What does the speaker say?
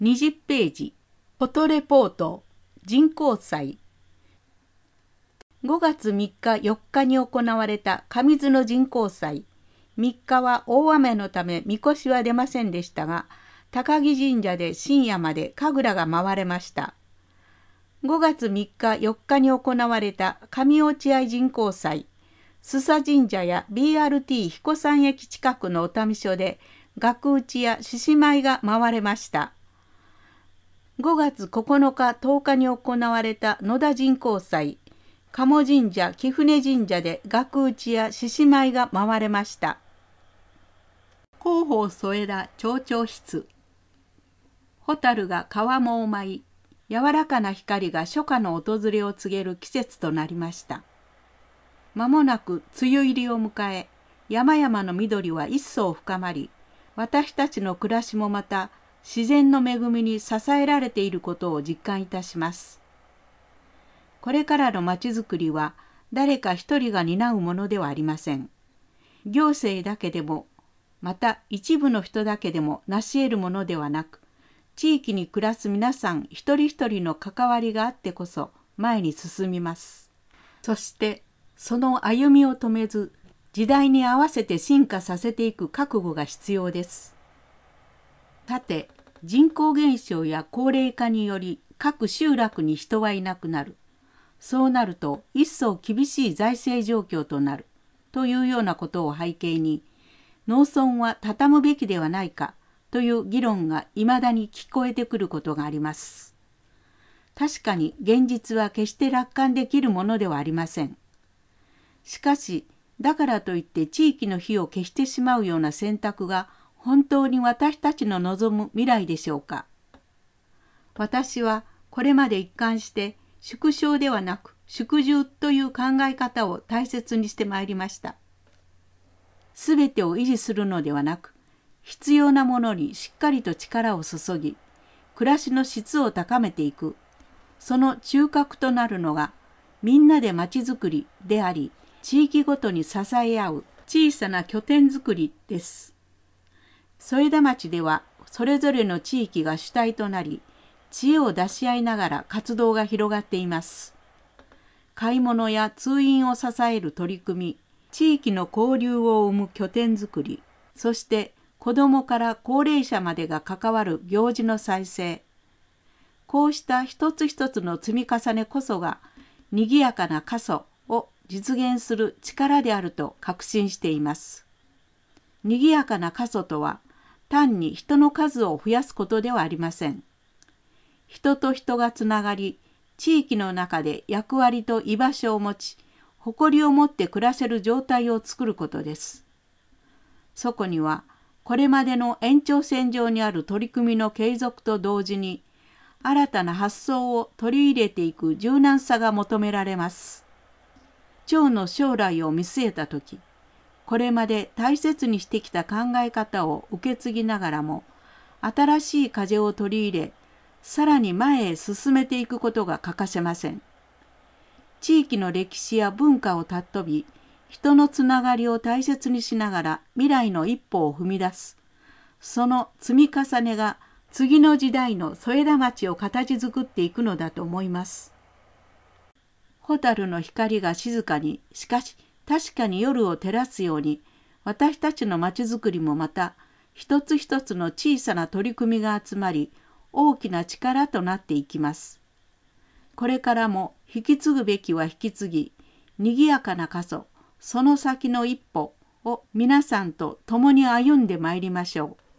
20ページ、フォトレポート、人口祭。5月3日4日に行われた上津の人口祭。3日は大雨のためみこしは出ませんでしたが、高木神社で深夜まで神楽が回れました。5月3日4日に行われた上落合人口祭。須佐神社や BRT 彦山駅近くのお民所で額打ちや獅子舞が回れました。5月9日10日に行われた野田人口祭。鴨神社、貴船神社で額打ちや獅子舞が回れました。広報添田町長室。蛍が川面を舞い、柔らかな光が初夏の訪れを告げる季節となりました。まもなく梅雨入りを迎え、山々の緑は一層深まり、私たちの暮らしもまた自然の恵みに支えられていることを実感いたします。これからのまちづくりは誰か一人が担うものではありません。行政だけでも、また一部の人だけでも成し得るものではなく、地域に暮らす皆さん一人一人の関わりがあってこそ前に進みます。そしてその歩みを止めず、時代に合わせて進化させていく覚悟が必要です。さて、人口減少や高齢化により各集落に人はいなくなる。そうなると一層厳しい財政状況となるというようなことを背景に、農村は畳むべきではないかという議論がいまだに聞こえてくることがあります。確かに現実は決して楽観できるものではありません。しかし、だからといって地域の火を消してしまうような選択が本当に私たちの望む未来でしょうか。私はこれまで一貫して縮小ではなく縮充という考え方を大切にしてまいりました。すべてを維持するのではなく、必要なものにしっかりと力を注ぎ、暮らしの質を高めていく。その中核となるのが、みんなでまちづくりであり、地域ごとに支え合う小さな拠点づくりです。添田町ではそれぞれの地域が主体となり、知恵を出し合いながら活動が広がっています。買い物や通院を支える取り組み、地域の交流を生む拠点づくり、そして子どもから高齢者までが関わる行事の再生。こうした一つ一つの積み重ねこそが、にぎやかな過疎を実現する力であると確信しています。にぎやかな過疎とは、単に人の数を増やすことではありません。人と人がつながり、地域の中で役割と居場所を持ち、誇りを持って暮らせる状態を作ることです。そこには、これまでの延長線上にある取り組みの継続と同時に、新たな発想を取り入れていく柔軟さが求められます。町の将来を見据えたとき、これまで大切にしてきた考え方を受け継ぎながらも、新しい風を取り入れ、さらに前へ進めていくことが欠かせません。地域の歴史や文化を尊び、人のつながりを大切にしながら未来の一歩を踏み出す。その積み重ねが次の時代の添田町を形作っていくのだと思います。蛍の光が静かに、しかし確かに夜を照らすように、私たちの町づくりもまた一つ一つの小さな取り組みが集まり、大きな力となっていきます。これからも引き継ぐべきは引き継ぎ、にぎやかな過疎、その先の一歩を皆さんと共に歩んでまいりましょう。